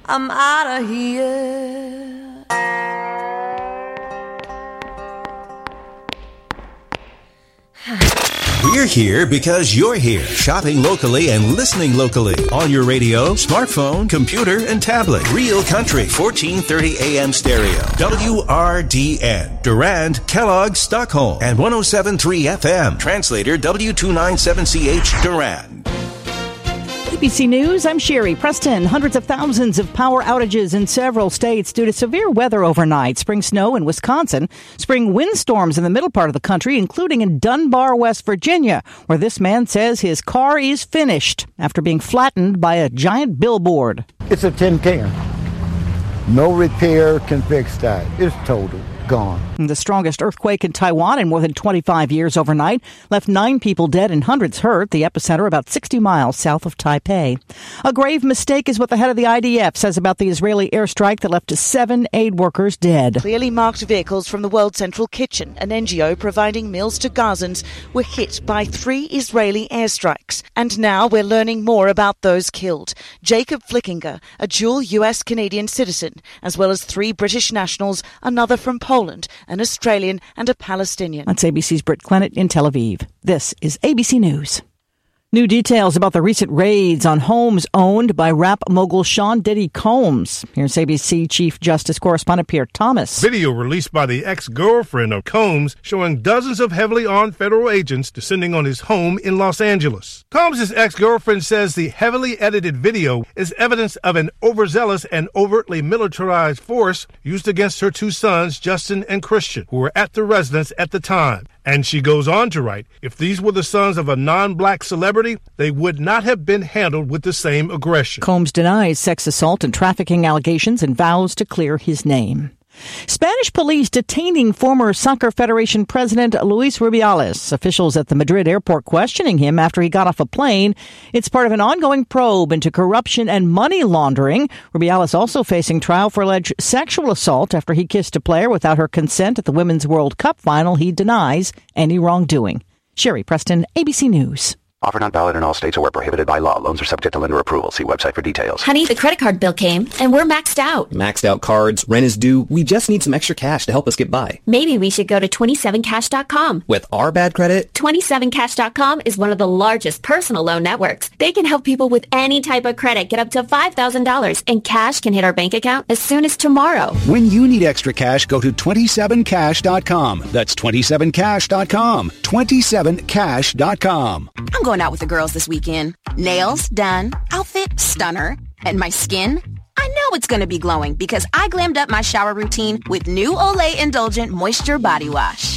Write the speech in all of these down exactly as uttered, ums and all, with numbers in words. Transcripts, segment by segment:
I'm out of here. We're here because you're here, shopping locally and listening locally on your radio, smartphone, computer, and tablet. Real Country, fourteen thirty A M stereo. W R D N, Durand, Kellogg, Stockholm, and one oh seven point three F M. Translator W two ninety-seven C H, Durand. A B C News, I'm Sherry Preston. Hundreds of thousands of power outages in several states due to severe weather overnight. Spring snow in Wisconsin, spring windstorms in the middle part of the country, including in Dunbar, West Virginia, where this man says his car is finished after being flattened by a giant billboard. It's a tin can. No repair can fix that. It's total. Gone. The strongest earthquake in Taiwan in more than twenty-five years overnight left nine people dead and hundreds hurt. The epicenter about sixty miles south of Taipei. A grave mistake is what the head of the I D F says about the Israeli airstrike that left seven aid workers dead. Clearly marked vehicles from the World Central Kitchen, an N G O providing meals to Gazans, were hit by three Israeli airstrikes. And now we're learning more about those killed. Jacob Flickinger, a dual U S-Canadian citizen, as well as three British nationals, another from Poland. Poland, an Australian and a Palestinian. That's A B C's Britt Clennett in Tel Aviv. This is A B C News. New details about the recent raids on homes owned by rap mogul Sean Diddy Combs. Here's A B C Chief Justice Correspondent Pierre Thomas. Video released by the ex-girlfriend of Combs showing dozens of heavily armed federal agents descending on his home in Los Angeles. Combs' ex-girlfriend says the heavily edited video is evidence of an overzealous and overtly militarized force used against her two sons, Justin and Christian, who were at the residence at the time. And she goes on to write, if these were the sons of a non-black celebrity, they would not have been handled with the same aggression. Combs denies sex assault and trafficking allegations and vows to clear his name. Spanish police detaining former Soccer Federation President Luis Rubiales. Officials at the Madrid airport questioning him after he got off a plane. It's part of an ongoing probe into corruption and money laundering. Rubiales also facing trial for alleged sexual assault after he kissed a player without her consent at the Women's World Cup final. He denies any wrongdoing. Sherry Preston, A B C News. Offer not valid in all states or where prohibited by law. Loans are subject to lender approval. See website for details. Honey, the credit card bill came, and we're maxed out. Maxed out cards, rent is due. We just need some extra cash to help us get by. Maybe we should go to twenty-seven cash dot com. With our bad credit? twenty-seven cash dot com is one of the largest personal loan networks. They can help people with any type of credit get up to five thousand dollars, and cash can hit our bank account as soon as tomorrow. When you need extra cash, go to twenty-seven cash dot com. That's twenty-seven cash dot com. twenty-seven cash dot com. I'm going out with the girls this weekend. Nails done, outfit stunner, and my skin? I know it's going to be glowing because I glammed up my shower routine with new Olay Indulgent Moisture Body Wash.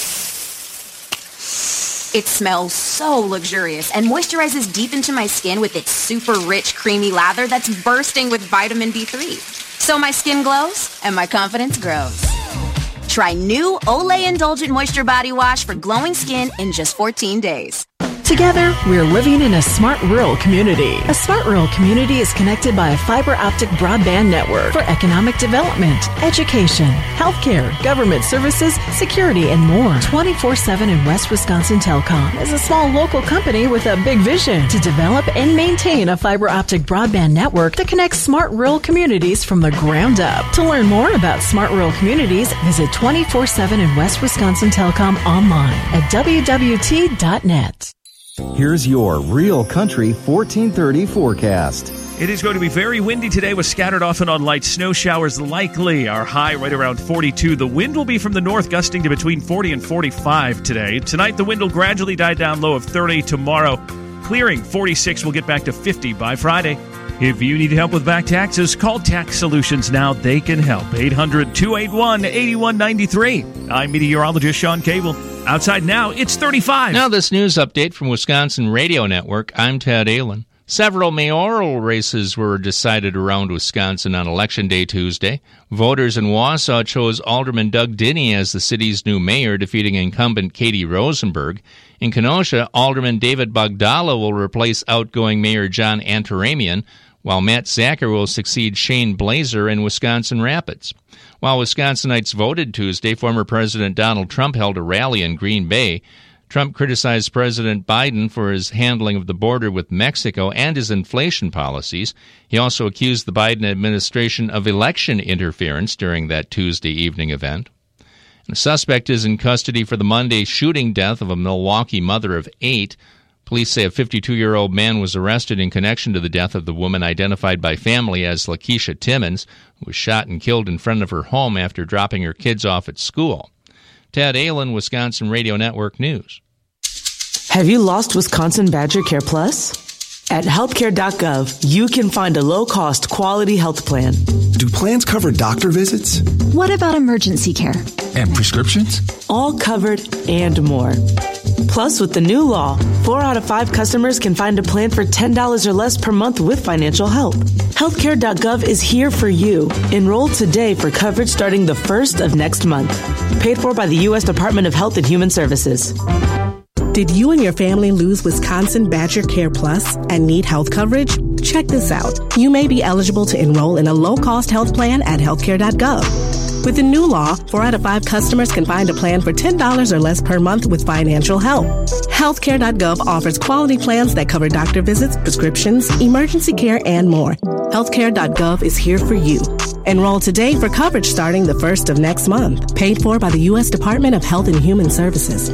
It smells so luxurious and moisturizes deep into my skin with its super rich, creamy lather that's bursting with vitamin B three. So my skin glows and my confidence grows. Try new Olay Indulgent Moisture Body Wash for glowing skin in just fourteen days. Together, we're living in a smart rural community. A smart rural community is connected by a fiber optic broadband network for economic development, education, healthcare, government services, security, and more. twenty-four seven in West Wisconsin Telecom is a small local company with a big vision to develop and maintain a fiber optic broadband network that connects smart rural communities from the ground up. To learn more about smart rural communities, visit twenty-four seven in West Wisconsin Telecom online at w w t dot net. Here's your Real Country fourteen thirty forecast. It is going to be very windy today with scattered off and on light snow showers likely. Our high right around forty-two. The wind will be from the north, gusting to between forty and forty-five today. Tonight, the wind will gradually die down, low of thirty. Tomorrow, clearing forty-six. We'll get back to fifty by Friday. If you need help with back taxes, call Tax Solutions now. They can help. eight hundred, two eight one, eight one nine three. I'm meteorologist Sean Cable. Outside now, it's thirty-five. Now this news update from Wisconsin Radio Network. I'm Ted Allen. Several mayoral races were decided around Wisconsin on Election Day Tuesday. Voters in Wausau chose Alderman Doug Dinney as the city's new mayor, defeating incumbent Katie Rosenberg. In Kenosha, Alderman David Bogdala will replace outgoing Mayor John Antaramian, while Matt Zacher will succeed Shane Blazer in Wisconsin Rapids. While Wisconsinites voted Tuesday, former President Donald Trump held a rally in Green Bay. Trump criticized President Biden for his handling of the border with Mexico and his inflation policies. He also accused the Biden administration of election interference during that Tuesday evening event. And the suspect is in custody for the Monday shooting death of a Milwaukee mother of eight. Police say a fifty-two-year-old man was arrested in connection to the death of the woman identified by family as Lakeisha Timmons, who was shot and killed in front of her home after dropping her kids off at school. Ted Allen, Wisconsin Radio Network News. Have you lost Wisconsin Badger Care Plus? At healthcare dot gov, you can find a low-cost, quality health plan. Do plans cover doctor visits? What about emergency care? And prescriptions? All covered and more. Plus, with the new law, four out of five customers can find a plan for ten dollars or less per month with financial help. healthcare dot gov is here for you. Enroll today for coverage starting the first of next month. Paid for by the U S Department of Health and Human Services. Did you and your family lose Wisconsin Badger Care Plus and need health coverage? Check this out. You may be eligible to enroll in a low-cost health plan at healthcare dot gov. With the new law, four out of five customers can find a plan for ten dollars or less per month with financial help. healthcare dot gov offers quality plans that cover doctor visits, prescriptions, emergency care, and more. healthcare dot gov is here for you. Enroll today for coverage starting the first of next month. Paid for by the U S Department of Health and Human Services.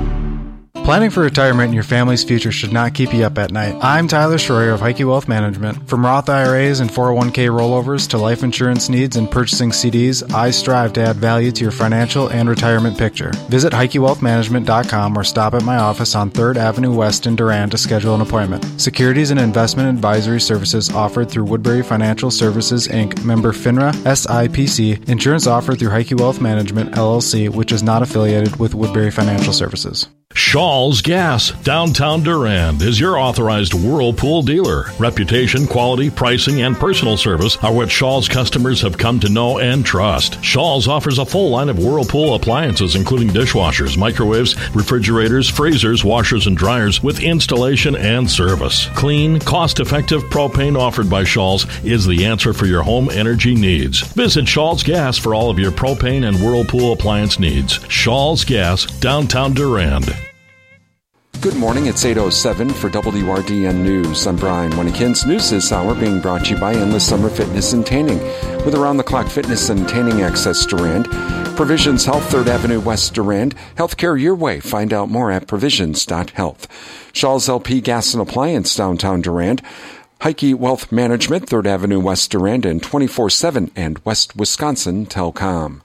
Planning for retirement and your family's future should not keep you up at night. I'm Tyler Schroyer of Heike Wealth Management. From Roth I R As and four oh one k rollovers to life insurance needs and purchasing C Ds, I strive to add value to your financial and retirement picture. Visit Heike Wealth Management dot com or stop at my office on third Avenue West in Durand to schedule an appointment. Securities and investment advisory services offered through Woodbury Financial Services, Incorporated, member FINRA, S I P C. Insurance offered through Heike Wealth Management, L L C, which is not affiliated with Woodbury Financial Services. Shaw's Gas, downtown Durand, is your authorized Whirlpool dealer. Reputation, quality, pricing, and personal service are what Shaw's customers have come to know and trust. Shaw's offers a full line of Whirlpool appliances, including dishwashers, microwaves, refrigerators, freezers, washers, and dryers, with installation and service. Clean, cost-effective propane offered by Shaw's is the answer for your home energy needs. Visit Shaw's Gas for all of your propane and Whirlpool appliance needs. Shaw's Gas, downtown Durand. Good morning, it's eight oh seven for W R D N News. I'm Brian Winnekins. News this hour being brought to you by Endless Summer Fitness and Tanning. With around-the-clock fitness and tanning access Durand. Provisions Health, third Avenue West Durand. Healthcare your way. Find out more at provisions dot health. Shaw's L P Gas and Appliance, downtown Durand. Heike Wealth Management, third Avenue West Durand, and twenty-four seven and West Wisconsin Telcom.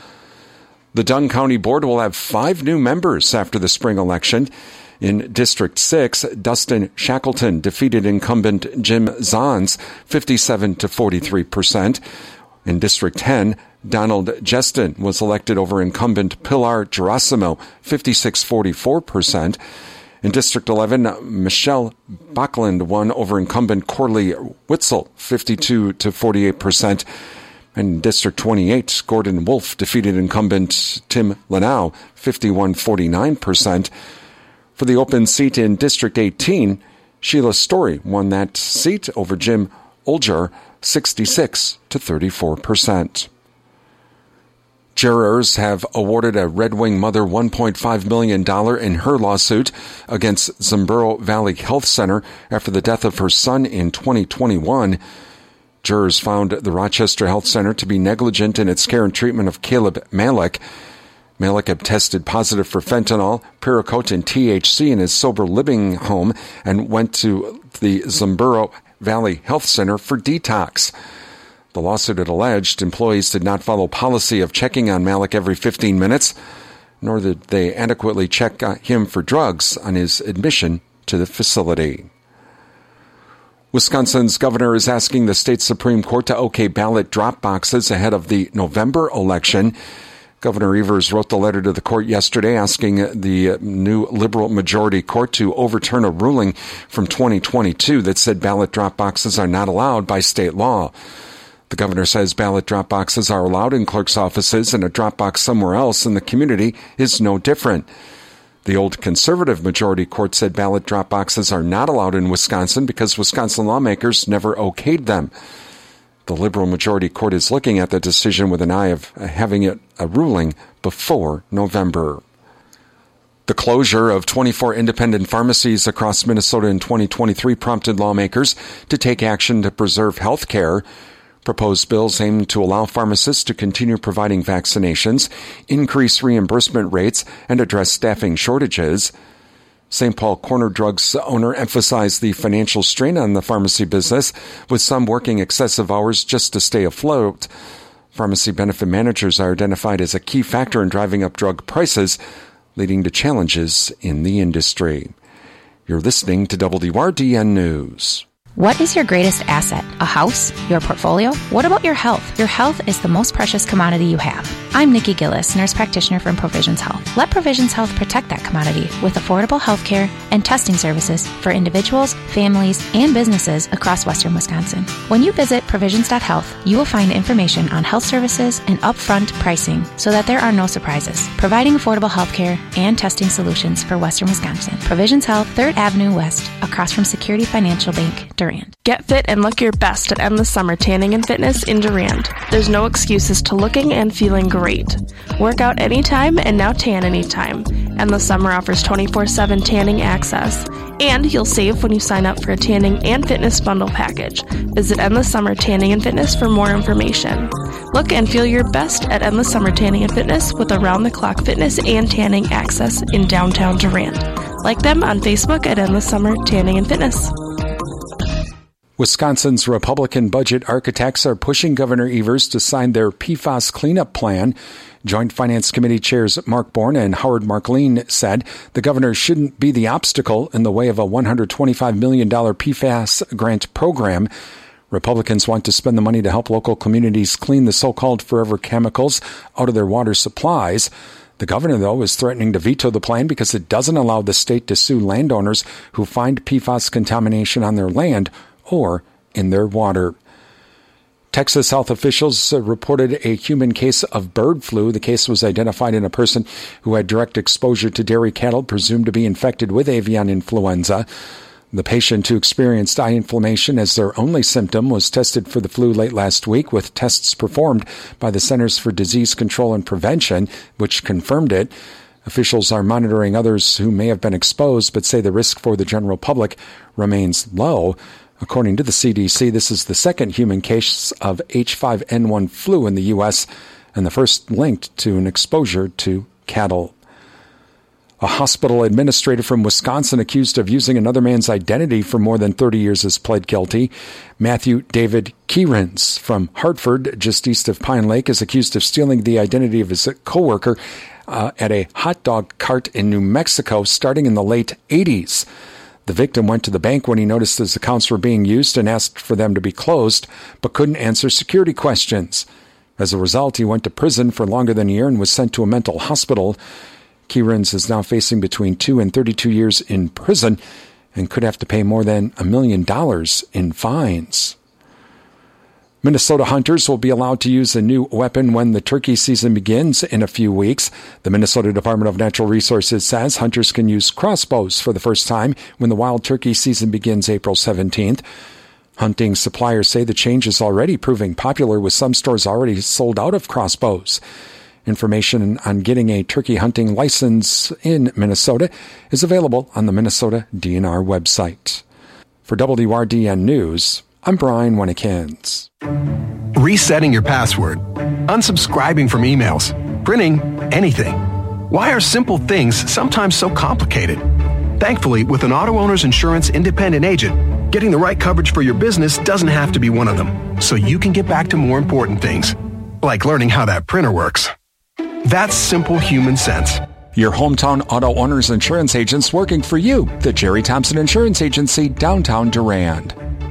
The Dunn County Board will have five new members after the spring election. In District six, Dustin Shackleton defeated incumbent Jim Zahns fifty-seven to forty-three percent. In District ten, Donald Jeston was elected over incumbent Pilar Gerasimo fifty-six to forty-four percent. In District eleven, Michelle Bachland won over incumbent Corley Witzel fifty-two to forty-eight percent. And in District twenty-eight, Gordon Wolf defeated incumbent Tim Lanau fifty-one to forty-nine percent. For the open seat in District eighteen, Sheila Story won that seat over Jim Olger, sixty-six to thirty-four percent. Jurors have awarded a Red Wing mother one point five million dollars in her lawsuit against Zimbro Valley Health Center after the death of her son in twenty twenty-one. Jurors found the Rochester Health Center to be negligent in its care and treatment of Caleb Malik. Malik had tested positive for fentanyl, Paraquat, and T H C in his sober living home and went to the Zimbro Valley Health Center for detox. The lawsuit had alleged employees did not follow policy of checking on Malik every fifteen minutes, nor did they adequately check him for drugs on his admission to the facility. Wisconsin's governor is asking the state Supreme Court to okay ballot drop boxes ahead of the November election. Governor Evers wrote the letter to the court yesterday asking the new liberal majority court to overturn a ruling from twenty twenty-two that said ballot drop boxes are not allowed by state law. The governor says ballot drop boxes are allowed in clerk's offices and a drop box somewhere else in the community is no different. The old conservative majority court said ballot drop boxes are not allowed in Wisconsin because Wisconsin lawmakers never okayed them. The liberal majority court is looking at the decision with an eye of having it a ruling before November. The closure of twenty-four independent pharmacies across Minnesota in twenty twenty-three prompted lawmakers to take action to preserve health care. Proposed bills aim to allow pharmacists to continue providing vaccinations, increase reimbursement rates, and address staffing shortages. Saint Paul Corner Drugs owner emphasized the financial strain on the pharmacy business, with some working excessive hours just to stay afloat. Pharmacy benefit managers are identified as a key factor in driving up drug prices, leading to challenges in the industry. You're listening to W R D N News. What is your greatest asset? A house? Your portfolio? What about your health? Your health is the most precious commodity you have. I'm Nikki Gillis, nurse practitioner from Provisions Health. Let Provisions Health protect that commodity with affordable health care and testing services for individuals, families, and businesses across western Wisconsin. When you visit provisions dot health, you will find information on health services and upfront pricing so that there are no surprises. Providing affordable health care and testing solutions for western Wisconsin. Provisions Health, third Avenue West, across from Security Financial Bank, Durand. Get fit and look your best at Endless Summer Tanning and Fitness in Durand. There's no excuses to looking and feeling great. Work out anytime and now tan anytime. Endless Summer offers twenty-four seven tanning access. And you'll save when you sign up for a tanning and fitness bundle package. Visit Endless Summer Tanning and Fitness for more information. Look and feel your best at Endless Summer Tanning and Fitness with around-the-clock fitness and tanning access in downtown Durand. Like them on Facebook at Endless Summer Tanning and Fitness. Wisconsin's Republican budget architects are pushing Governor Evers to sign their P FAS cleanup plan. Joint Finance Committee chairs Mark Bourne and Howard Marklein said the governor shouldn't be the obstacle in the way of a one hundred twenty-five million dollars P FAS grant program. Republicans want to spend the money to help local communities clean the so-called forever chemicals out of their water supplies. The governor, though, is threatening to veto the plan because it doesn't allow the state to sue landowners who find P FAS contamination on their land or in their water. Texas health officials reported a human case of bird flu. The case was identified in a person who had direct exposure to dairy cattle presumed to be infected with avian influenza. The patient, who experienced eye inflammation as their only symptom, was tested for the flu late last week with tests performed by the Centers for Disease Control and Prevention, which confirmed it. Officials are monitoring others who may have been exposed, but say the risk for the general public remains low. According to the C D C, this is the second human case of H five N one flu in the U S and the first linked to an exposure to cattle. A hospital administrator from Wisconsin accused of using another man's identity for more than thirty years has pled guilty. Matthew David Kierans from Hartford, just east of Pine Lake, is accused of stealing the identity of his coworker uh, at a hot dog cart in New Mexico starting in the late eighties. The victim went to the bank when he noticed his accounts were being used and asked for them to be closed, but couldn't answer security questions. As a result, he went to prison for longer than a year and was sent to a mental hospital. Kierans is now facing between two and thirty-two years in prison and could have to pay more than a million dollars in fines. Minnesota hunters will be allowed to use a new weapon when the turkey season begins in a few weeks. The Minnesota Department of Natural Resources says hunters can use crossbows for the first time when the wild turkey season begins April seventeenth. Hunting suppliers say the change is already proving popular, with some stores already sold out of crossbows. Information on getting a turkey hunting license in Minnesota is available on the Minnesota D N R website. For W R D N News, I'm Brian Winnikins. Resetting your password, unsubscribing from emails, printing anything. Why are simple things sometimes so complicated? Thankfully, with an auto owner's insurance independent agent, getting the right coverage for your business doesn't have to be one of them, so you can get back to more important things, like learning how that printer works. That's simple human sense. Your hometown auto owner's insurance agents working for you. The Jerry Thompson Insurance Agency, downtown Durand.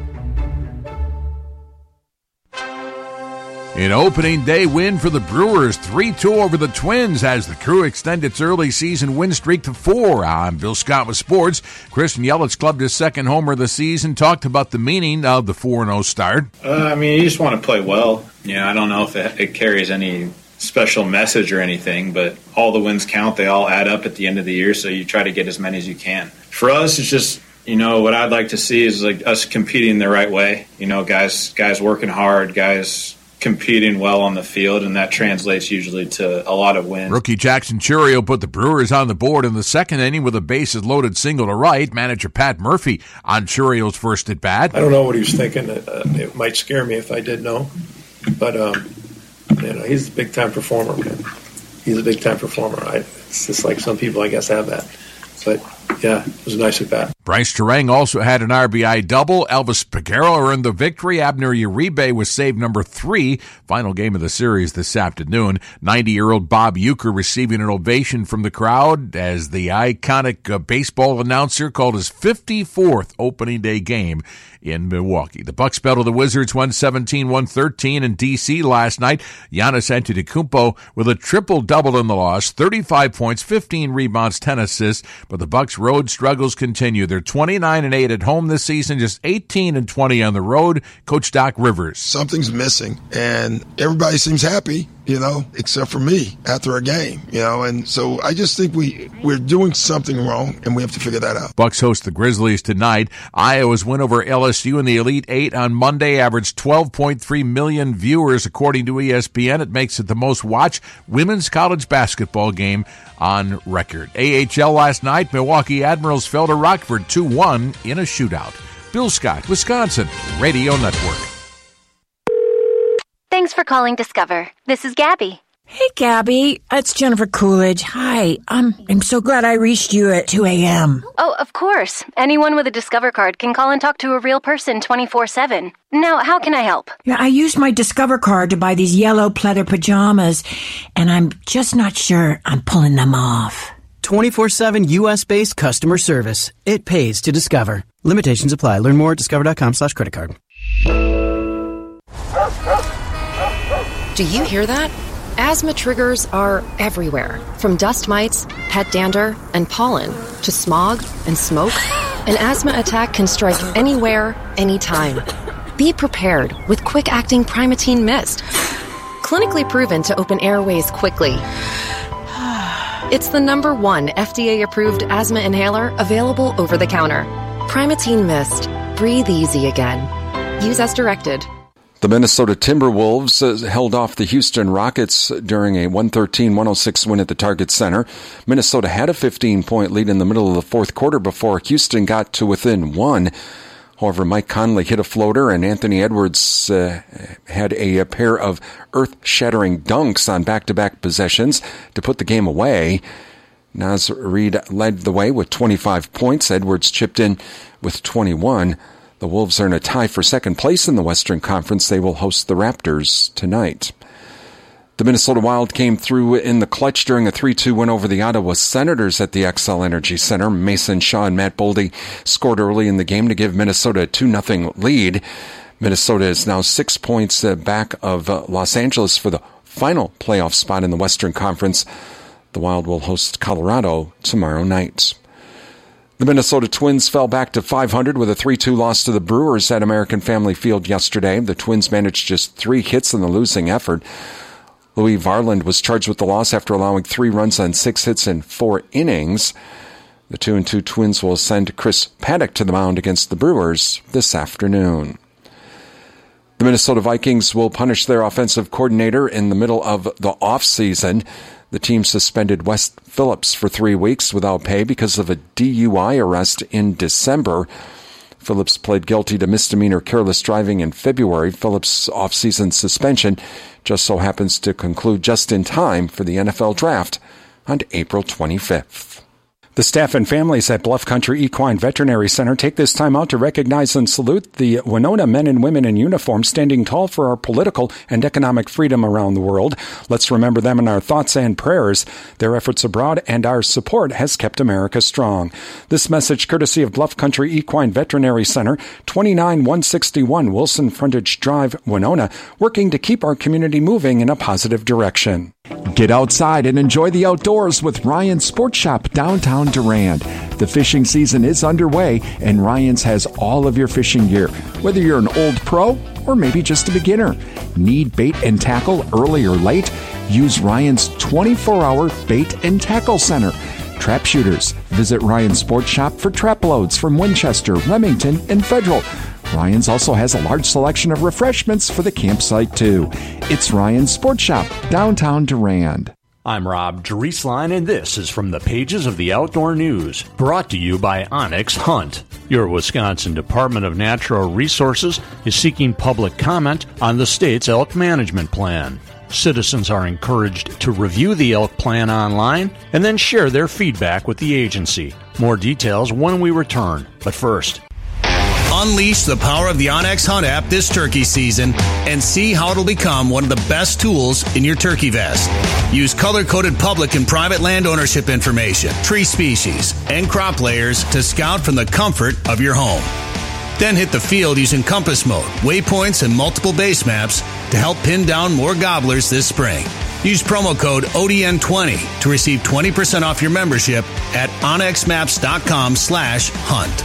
An opening day win for the Brewers, three two over the Twins as the Crew extend its early season win streak to four. I'm Bill Scott with sports. Christian Yelich clubbed his second homer of the season, talked about the meaning of the four and oh start. Uh, I mean, you just want to play well. You know, I don't know if it, it carries any special message or anything, but all the wins count. They all add up at the end of the year, so you try to get as many as you can. For us, it's just, you know, what I'd like to see is like us competing the right way. You know, guys, guys working hard, guys competing well on the field, and that translates usually to a lot of wins. Rookie Jackson Churio put the Brewers on the board in the second inning with a bases-loaded single to right. Manager Pat Murphy on Churio's first at-bat. I don't know what he was thinking. Uh, it might scare me if I did know. But, um, you know, he's a big-time performer, man. He's a big-time performer. I, it's just like some people, I guess, have that. But, yeah, it was a nice at-bat. Bryce Terang also had an R B I double. Elvis Peguero earned the victory. Abner Uribe was save number three. Final game of the series this afternoon. ninety-year-old Bob Uecker receiving an ovation from the crowd as the iconic uh, baseball announcer called his fifty-fourth opening day game in Milwaukee. The Bucks battled the Wizards one seventeen one thirteen in D C last night. Giannis Antetokounmpo with a triple-double in the loss, thirty-five points, fifteen rebounds, ten assists. But the Bucks' road struggles continue. They're twenty-nine and eight at home this season, just eighteen and twenty on the road. Coach Doc Rivers. Something's missing, and everybody seems happy, you know, except for me after a game, you know, and so I just think we, we're doing something wrong, and we have to figure that out. Bucks host the Grizzlies tonight. Iowa's win over L S U in the Elite Eight on Monday averaged twelve point three million viewers, according to E S P N. It makes it the most watched women's college basketball game on record. A H L last night, Milwaukee Admirals fell to Rockford two one in a shootout. Bill Scott, Wisconsin Radio Network. Thanks for calling Discover. This is Gabby. Hey, Gabby. It's Jennifer Coolidge. Hi. I'm, I'm so glad I reached you at two a.m. Oh, of course. Anyone with a Discover card can call and talk to a real person twenty-four seven. Now, how can I help? Yeah, I used my Discover card to buy these yellow pleather pajamas, and I'm just not sure I'm pulling them off. twenty-four seven U S-based customer service. It pays to Discover. Limitations apply. Learn more at discover.com slash credit card. Do you hear that? Asthma triggers are everywhere, from dust mites, pet dander, and pollen, to smog and smoke. An asthma attack can strike anywhere, anytime. Be prepared with quick-acting Primatene Mist. Clinically proven to open airways quickly. It's the number one F D A-approved asthma inhaler available over the counter. Primatene Mist. Breathe easy again. Use as directed. The Minnesota Timberwolves uh, held off the Houston Rockets during a one thirteen one oh six win at the Target Center. Minnesota had a fifteen-point lead in the middle of the fourth quarter before Houston got to within one. However, Mike Conley hit a floater, and Anthony Edwards uh, had a, a pair of earth-shattering dunks on back-to-back possessions to put the game away. Naz Reid led the way with twenty-five points. Edwards chipped in with twenty-one. The Wolves are in a tie for second place in the Western Conference. They will host the Raptors tonight. The Minnesota Wild came through in the clutch during a three two win over the Ottawa Senators at the Xcel Energy Center. Mason Shaw and Matt Boldy scored early in the game to give Minnesota a two nothing lead. Minnesota is now six points back of Los Angeles for the final playoff spot in the Western Conference. The Wild will host Colorado tomorrow night. The Minnesota Twins fell back to five hundred with a three two loss to the Brewers at American Family Field yesterday. The Twins managed just three hits in the losing effort. Louis Varland was charged with the loss after allowing three runs on six hits in four innings. The two and two Twins will send Chris Paddock to the mound against the Brewers this afternoon. The Minnesota Vikings will punish their offensive coordinator in the middle of the offseason. The team suspended Wes Phillips for three weeks without pay because of a D U I arrest in December. Phillips pled guilty to misdemeanor careless driving in February. Phillips' off-season suspension just so happens to conclude just in time for the N F L Draft on April twenty-fifth. The staff and families at Bluff Country Equine Veterinary Center take this time out to recognize and salute the Winona men and women in uniform standing tall for our political and economic freedom around the world. Let's remember them in our thoughts and prayers. Their efforts abroad and our support has kept America strong. This message courtesy of Bluff Country Equine Veterinary Center, twenty-nine one sixty-one Wilson Frontage Drive, Winona, working to keep our community moving in a positive direction. Get outside and enjoy the outdoors with Ryan's Sports Shop downtown Durand. The fishing season is underway, and Ryan's has all of your fishing gear, whether you're an old pro or maybe just a beginner. Need bait and tackle early or late? Use Ryan's twenty-four hour Bait and Tackle Center. Trap shooters, visit Ryan's Sports Shop for trap loads from Winchester, Remington, and Federal. Ryan's also has a large selection of refreshments for the campsite, too. It's Ryan's Sports Shop, downtown Durand. I'm Rob Drieslein, and this is from the pages of the Outdoor News, brought to you by Onyx Hunt. Your Wisconsin Department of Natural Resources is seeking public comment on the state's elk management plan. Citizens are encouraged to review the elk plan online and then share their feedback with the agency. More details when we return, but first, unleash the power of the Onyx Hunt app this turkey season and see how it'll become one of the best tools in your turkey vest. Use color-coded public and private land ownership information, tree species, and crop layers to scout from the comfort of your home. Then hit the field using compass mode, waypoints, and multiple base maps to help pin down more gobblers this spring. Use promo code O D N twenty to receive twenty percent off your membership at onyxmaps.com slash hunt.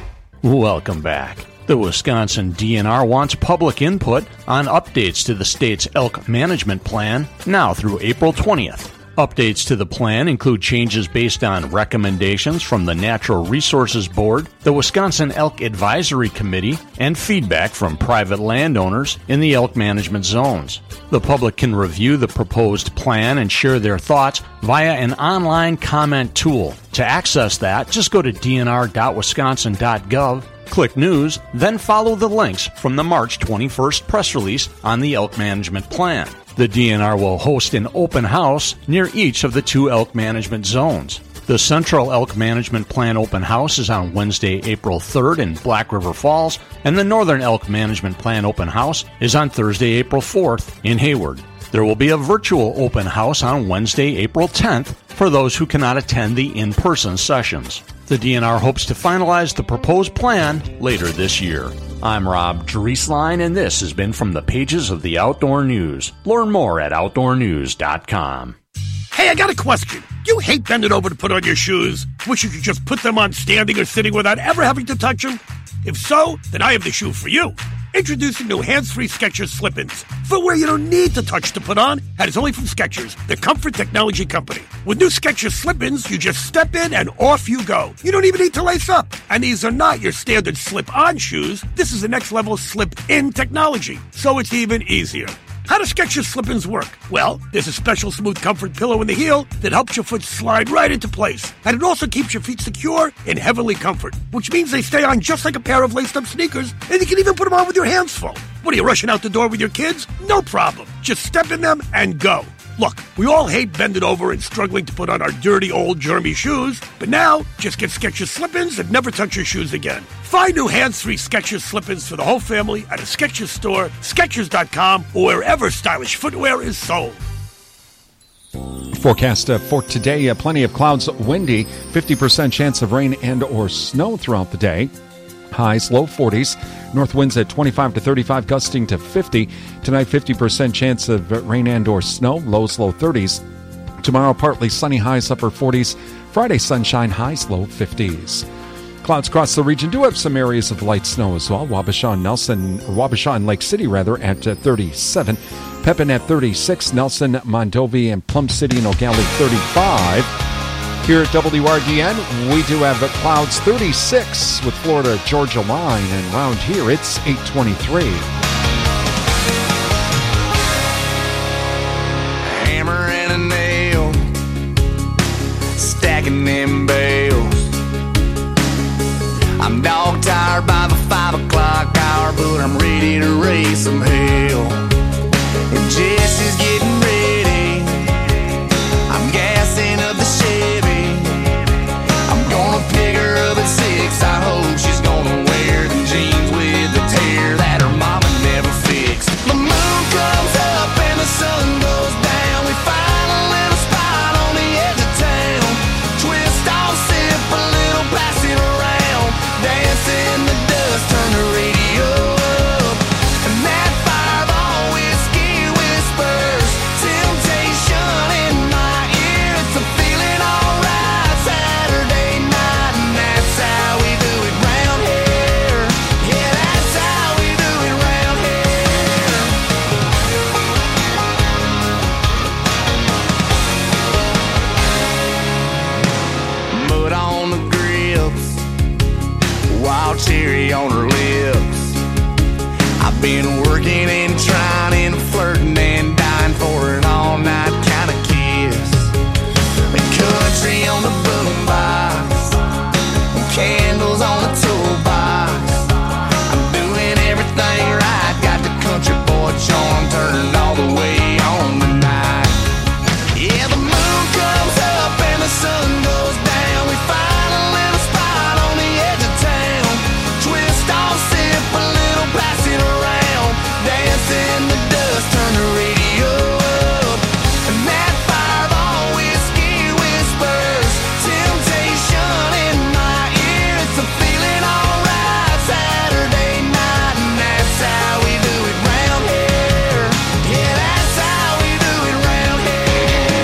Welcome back. The Wisconsin D N R wants public input on updates to the state's elk management plan now through April twentieth. Updates to the plan include changes based on recommendations from the Natural Resources Board, the Wisconsin Elk Advisory Committee, and feedback from private landowners in the elk management zones. The public can review the proposed plan and share their thoughts via an online comment tool. To access that, just go to d n r dot wisconsin dot gov, click News, then follow the links from the March twenty-first press release on the elk management plan. The D N R will host an open house near each of the two elk management zones. The Central Elk Management Plan open house is on Wednesday, April third in Black River Falls, and the Northern Elk Management Plan open house is on Thursday, April fourth in Hayward. There will be a virtual open house on Wednesday, April tenth for those who cannot attend the in-person sessions. The D N R hopes to finalize the proposed plan later this year. I'm Rob Drieslein, and this has been from the pages of the Outdoor News. Learn more at outdoor news dot com. Hey, I got a question. Do you hate bending over to put on your shoes? Wish you could just put them on standing or sitting without ever having to touch them? If so, then I have the shoe for you. Introducing new hands-free Skechers Slip-ins. Footwear you don't need to touch to put on, and it's only from Skechers, the comfort technology company. With new Skechers Slip-ins, you just step in and off you go. You don't even need to lace up. And these are not your standard slip-on shoes. This is the next level slip-in technology, so it's even easier. How do Skechers Slip-ins work? Well, there's a special smooth comfort pillow in the heel that helps your foot slide right into place. And it also keeps your feet secure in heavenly comfort, which means they stay on just like a pair of laced-up sneakers, and you can even put them on with your hands full. What are you, rushing out the door with your kids? No problem. Just step in them and go. Look, we all hate bending over and struggling to put on our dirty, old, germy shoes, but now, just get Skechers Slip-ins and never touch your shoes again. Find new hands-free Skechers Slip-ins for the whole family at a Skechers store, Skechers dot com, or wherever stylish footwear is sold. Forecast uh, for today, uh, plenty of clouds, windy, fifty percent chance of rain and or snow throughout the day. Highs, low forties. North winds at twenty-five to thirty-five, gusting to fifty. Tonight, fifty percent chance of rain and or snow. Lows, low thirties. Tomorrow, partly sunny, highs, upper forties. Friday, sunshine, highs, low fifties. Clouds across the region do have some areas of light snow as well. Wabasha and Nelson, or Wabasha and Lake City, rather, at uh, thirty-seven. Pepin at thirty-six. Nelson, Mondovi, and Plum City and O'Galley, thirty-five. Here at W R D N, we do have clouds thirty-six with Florida Georgia line, and around here it's eight twenty-three. Hammer and a nail, stacking them bales. I'm dog tired by the five o'clock hour, but I'm ready to raise some hell. And Jesse's getting ready, I'm gassing up the Chevy. I'm gonna pick her up at six. I hope she's gonna wear the jeans with the tear that her mama never fixed. The moon comes up and the sun goes down. We find a little spot on the edge of town. Twist off, sip a little, pass it around. Dance in the dust, turn the radio up. And that fireball whiskey whispers temptation in my ear. It's a feeling alright Saturday night, and that's how we do it round here. Yeah, that's how we do it round here. Mud on the grips, wild cherry on her lips. I've been working and trying and flirting and dying for an all-night kind of kiss. The country on the boombox, candles on the toolbox. I'm doing everything right, got the country boy charm turned all the way on tonight. Yeah, the moon comes up and the sun goes down. We find a little spot on the edge of town. Twist off, sip a little, pass it around. Dance in the dust, turn the radio up. And that fireball whiskey whispers temptation in my ear. It's a feeling alright Saturday night, and that's how we do it round here. Yeah, that's how we do it round here.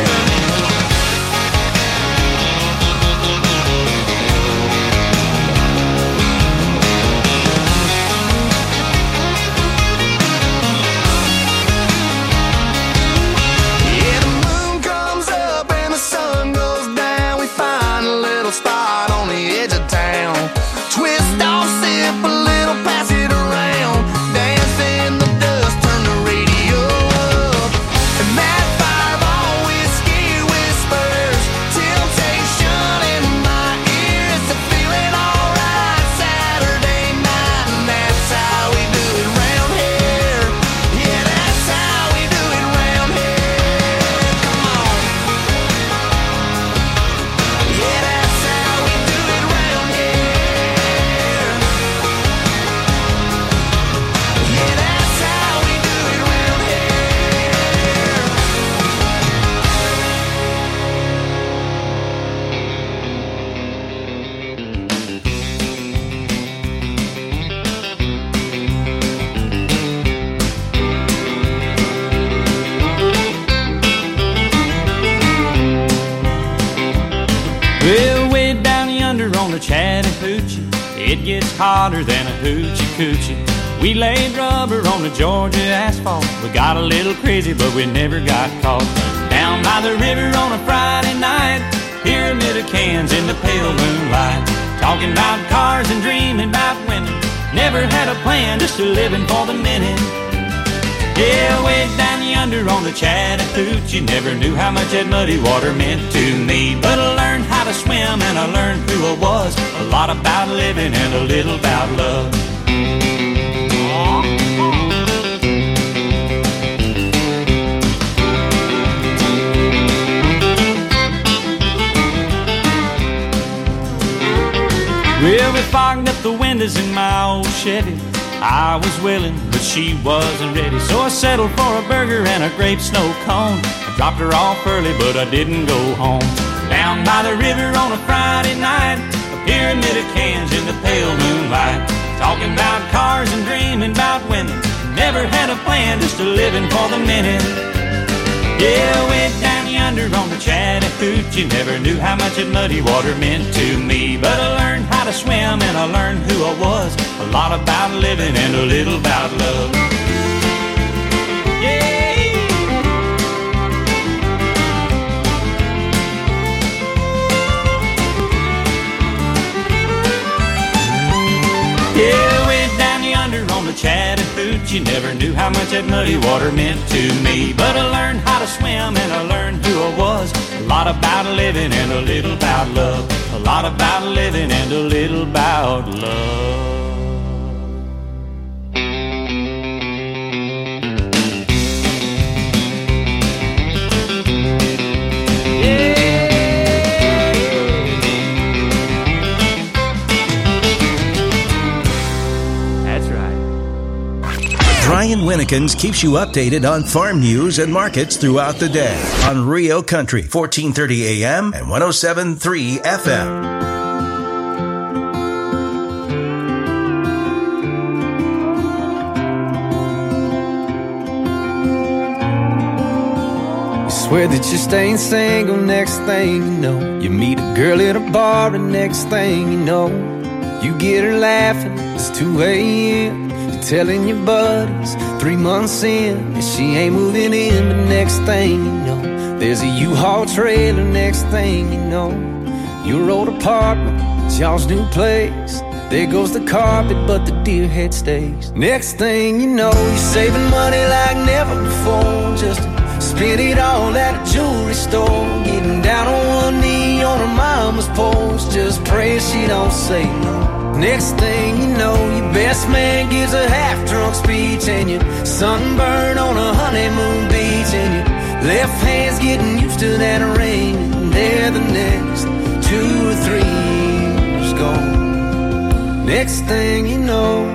Yeah, the moon comes up and the sun goes down. We find a little spot on the edge of town. Twist off, sip a little, pass it around. Dance in the dust, turn the radio up. And that fireball whiskey whispers temptation in my ear. It's a feeling alright Saturday night, and that's how we do it round here. Yeah, that's how we do it round here. Come on. Yeah, that's how we do it round here. Yeah, that's how we do it round here. Well, way down yonder on the Chattahoochee, it gets hotter than a hoochie coochie. We laid rubber on the Georgia asphalt. We got a little crazy, but we never got caught. Down by the river on a Friday night, pyramid of cans in the pale moonlight. Talking about cars and dreaming about women. Never had a plan, just a living for the minute. Yeah, way down yonder on the Chattahoochee, never knew how much that muddy water meant to me. But I learned how to swim and I learned who I was. A lot about living and a little about love. Well, we fogged up the windows in my old Chevy. I was willing, but she wasn't ready. So I settled for a burger and a grape snow cone. I dropped her off early, but I didn't go home. Down by the river on a Friday night, a pyramid of cans in the pale moonlight. Talking about cars and dreaming about women. Never had a plan, just a living for the minute. Yeah, way down yonder on the Chattahoochee, never knew how much that muddy water meant to me. But I learned how to swim and I learned who I was. A lot about living and a little about love. Yeah. Yeah, way down yonder on the Chattahoochee, never knew how much that muddy water meant to me. But I learned how to swim and I learned who I was. A lot about living and a little about love. A lot about living and a little about love. Brian Winnekins keeps you updated on farm news and markets throughout the day on Rio Country, fourteen thirty A M and one oh seven point three F M. Swear that you're staying single, next thing you know, you meet a girl at a bar, and next thing you know, you get her laughing, it's two A M You're telling your buddies, three months in, and she ain't moving in. But next thing you know, there's a U-Haul trailer. Next thing you know, your old apartment, it's y'all's new place. There goes the carpet, but the deer head stays. Next thing you know, you're saving money like never before. Just to spend it all at a jewelry store. Getting down on one knee on her mama's porch, just pray she don't say no. Next thing you know, your best man gives a half-drunk speech, and you sunburn on a honeymoon beach, and your left hand's getting used to that ring, and there the next two or three years gone. Next thing you know,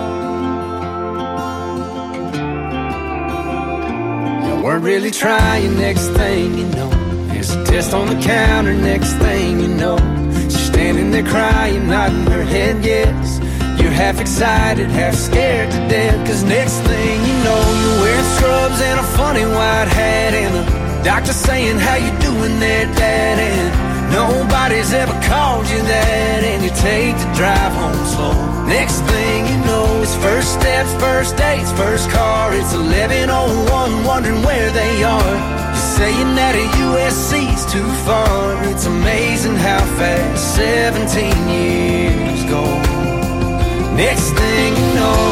you weren't really trying. Next thing you know, there's a test on the counter. Next thing you know, she's standing there crying, nodding her head yes. You're half excited, half scared to death. Cause next thing you know, you're wearing scrubs and a funny white hat, and the doctor saying, how you doing there, Dad? And nobody's ever called you that, and you take the drive home slow. Next thing you know, it's first steps, first dates, first car. It's eleven oh one, wondering where they are. You're saying that a U S C's too far. It's amazing how fast seventeen years go. Next thing you know,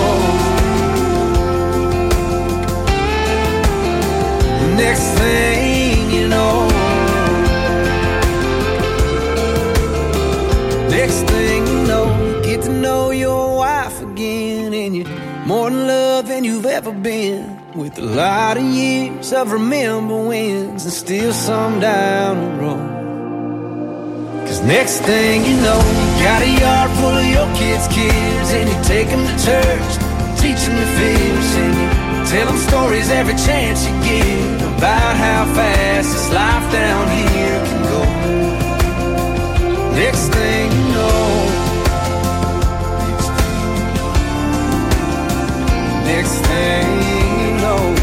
next thing you know, next thing you know, you get to know your wife again, and you're more in love than you've ever been. With a lot of years of remember wins, and still some down the road. Cause next thing you know, you got a yard full of your kids' kids, and you take them to church, teach them to fish, and you tell them stories every chance you get about how fast this life down here can go. Next thing you know, next thing you know,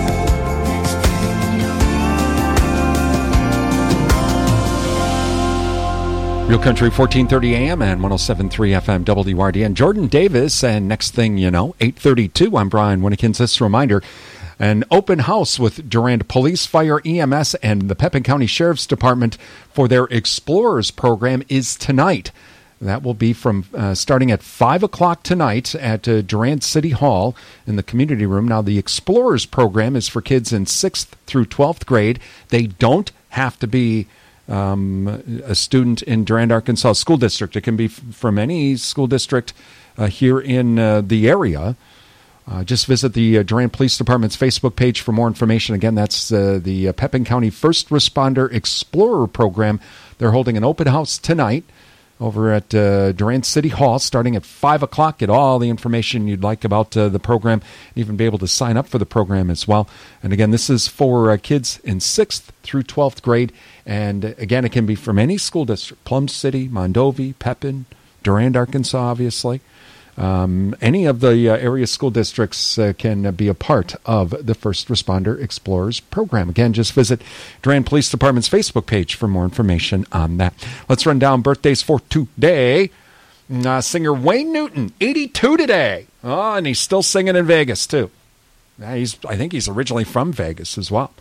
Real Country fourteen thirty A M and one oh seven point three F M W R D N. Jordan Davis, and next thing you know, eight thirty-two. I'm Brian Winnekins. This reminder, an open house with Durand Police, Fire, E M S, and the Pepin County Sheriff's Department for their Explorers program is tonight. That will be from uh, starting at five o'clock tonight at uh, Durand City Hall in the community room. Now, the Explorers program is for kids in sixth through twelfth grade. They don't have to be um, a student in Durand, Arkansas School District. It can be f- from any school district uh, here in uh, the area. Uh, just visit the uh, Durand Police Department's Facebook page for more information. Again, that's uh, the uh, Pepin County First Responder Explorer program. They're holding an open house tonight over at uh, Durand City Hall, starting at five o'clock. Get all the information you'd like about uh, the program, and even be able to sign up for the program as well. And again, this is for uh, kids in sixth through twelfth grade. And uh, again, it can be from any school district: Plum City, Mondovi, Pepin, Durand, Arkansas, obviously. Um, any of the uh, area school districts uh, can uh, be a part of the First Responder Explorers program. Again, just visit Durand Police Department's Facebook page for more information on that. Let's run down birthdays for today. Uh, singer Wayne Newton, eighty-two today. Oh, and he's still singing in Vegas, too. Uh, he's, I think he's originally from Vegas as well.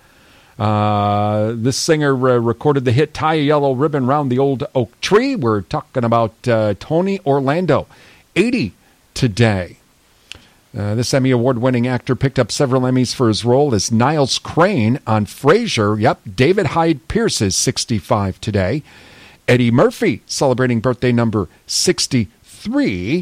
Uh, this singer uh, recorded the hit Tie a Yellow Ribbon Round the Old Oak Tree. We're talking about uh, Tony Orlando, eighty today. Uh, this Emmy Award-winning actor picked up several Emmys for his role as Niles Crane on Frasier. Yep, David Hyde Pierce is sixty-five today. Eddie Murphy celebrating birthday number sixty-three.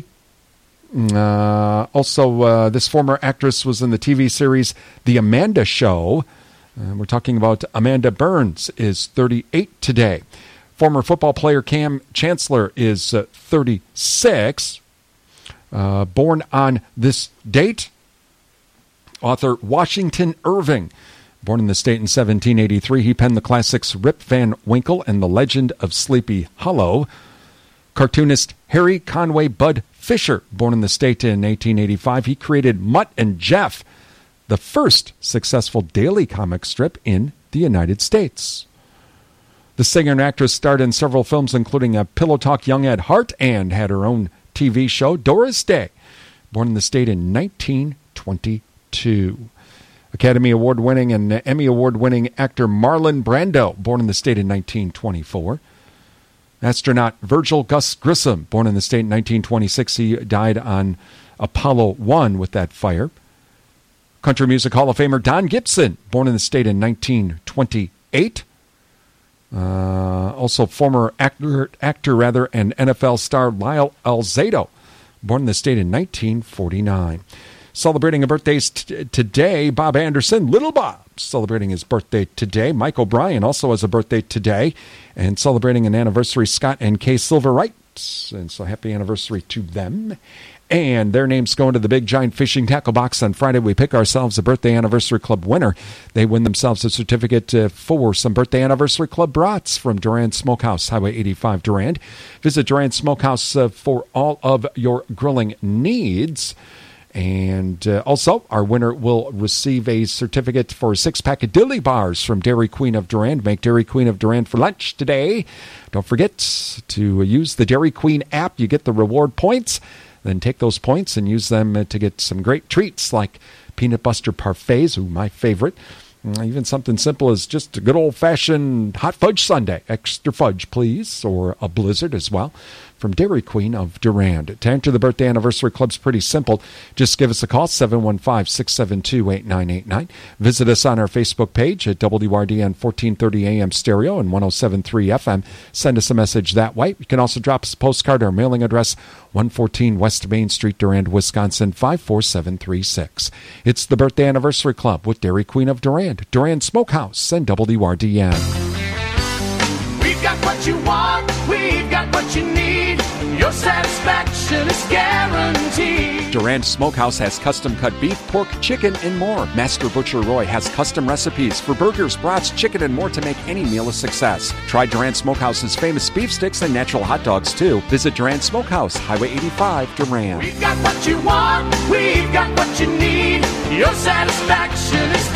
Uh, also, uh, this former actress was in the T V series The Amanda Show. Uh, we're talking about Amanda Burns is thirty-eight today. Former football player Cam Chancellor is uh, thirty-six. Uh, born on this date, author Washington Irving. Born in the state in seventeen eighty-three, he penned the classics Rip Van Winkle and The Legend of Sleepy Hollow. Cartoonist Harry Conway Bud Fisher, born in the state in eighteen eighty-five, he created Mutt and Jeff, the first successful daily comic strip in the United States. The singer and actress starred in several films, including a Pillow Talk Young at Heart, and had her own T V show, Doris Day, born in the state in nineteen twenty-two. Academy Award-winning and Emmy Award-winning actor Marlon Brando, born in the state in nineteen twenty-four. Astronaut Virgil Gus Grissom, born in the state in nineteen twenty-six. He died on Apollo one with that fire. Country Music Hall of Famer Don Gibson, born in the state in nineteen twenty-eight. Uh, also former actor, actor rather, and N F L star Lyle Alzado, born in the state in nineteen forty-nine. Celebrating a birthday t- today, Bob Anderson, Little Bob, celebrating his birthday today. Mike O'Brien also has a birthday today. And celebrating an anniversary, Scott and Kay Silverwright. And so happy anniversary to them. And their names go into the Big Giant Fishing Tackle Box on Friday. We pick ourselves a Birthday Anniversary Club winner. They win themselves a certificate uh, for some Birthday Anniversary Club brats from Durand Smokehouse, Highway eighty-five, Durand. Visit Durand Smokehouse uh, for all of your grilling needs. And uh, also, our winner will receive a certificate for a six-pack of dilly bars from Dairy Queen of Durand. Make Dairy Queen of Durand for lunch today. Don't forget to use the Dairy Queen app. You get the reward points. Then take those points and use them to get some great treats like peanut butter parfaits, ooh, my favorite. Even something simple as just a good old-fashioned hot fudge sundae. Extra fudge, please, or a blizzard as well. From Dairy Queen of Durand. To enter the Birthday Anniversary Club's pretty simple. Just give us a call, seven one five, six seven two, eight nine eight nine. Visit us on our Facebook page at W R D N fourteen thirty A M Stereo and one oh seven point three F M. Send us a message that way. You can also drop us a postcard. Our mailing address, one fourteen West Main Street, Durand, Wisconsin, five four seven three six. It's the Birthday Anniversary Club with Dairy Queen of Durand, Durand Smokehouse, and W R D N. We've got what you want, we've got what you need. Your satisfaction is guaranteed. Durand Smokehouse has custom-cut beef, pork, chicken, and more. Master Butcher Roy has custom recipes for burgers, brats, chicken, and more to make any meal a success. Try Durand Smokehouse's famous beef sticks and natural hot dogs, too. Visit Durand Smokehouse, Highway eighty-five, Durand. We've got what you want, we've got what you need. Your satisfaction is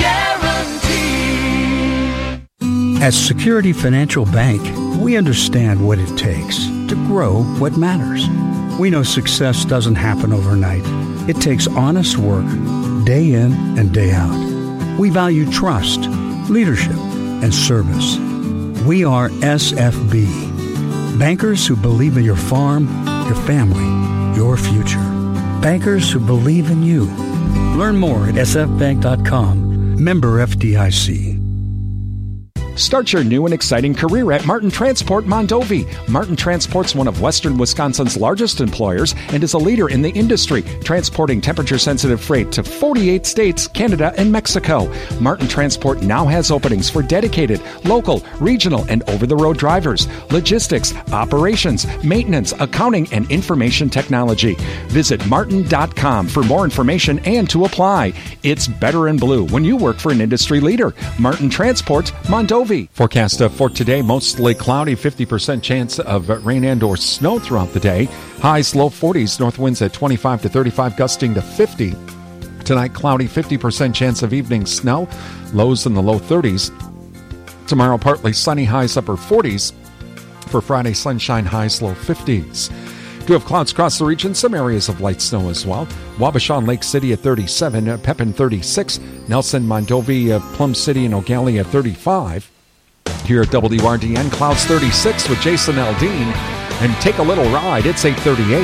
guaranteed. At Security Financial Bank, we understand what it takes to grow what matters. We know success doesn't happen overnight. It takes honest work, day in and day out. We value trust, leadership, and service. We are S F B, bankers who believe in your farm, your family, your future. Bankers who believe in you. Learn more at s f bank dot com. Member F D I C. Start your new and exciting career at Martin Transport Mondovi. Martin Transport's one of western Wisconsin's largest employers and is a leader in the industry, transporting temperature-sensitive freight to forty-eight states, Canada, and Mexico. Martin Transport now has openings for dedicated, local, regional, and over-the-road drivers, logistics, operations, maintenance, accounting, and information technology. Visit martin dot com for more information and to apply. It's better in blue when you work for an industry leader. Martin Transport Mondovi. Forecast for today, mostly cloudy, fifty percent chance of rain and or snow throughout the day. Highs low forties, north winds at twenty-five to thirty-five, gusting to fifty. Tonight, cloudy, fifty percent chance of evening snow, lows in the low thirties. Tomorrow, partly sunny, highs upper forties. For Friday, sunshine, highs low fifties. Do have clouds across the region, some areas of light snow as well. Wabasha and Lake City at thirty-seven, Pepin thirty-six, Nelson, Mondovi, uh, Plum City, and O'Galley at thirty-five. Here at W R D N, clouds thirty-six with Jason Aldean. And take a little ride, it's eight thirty-eight.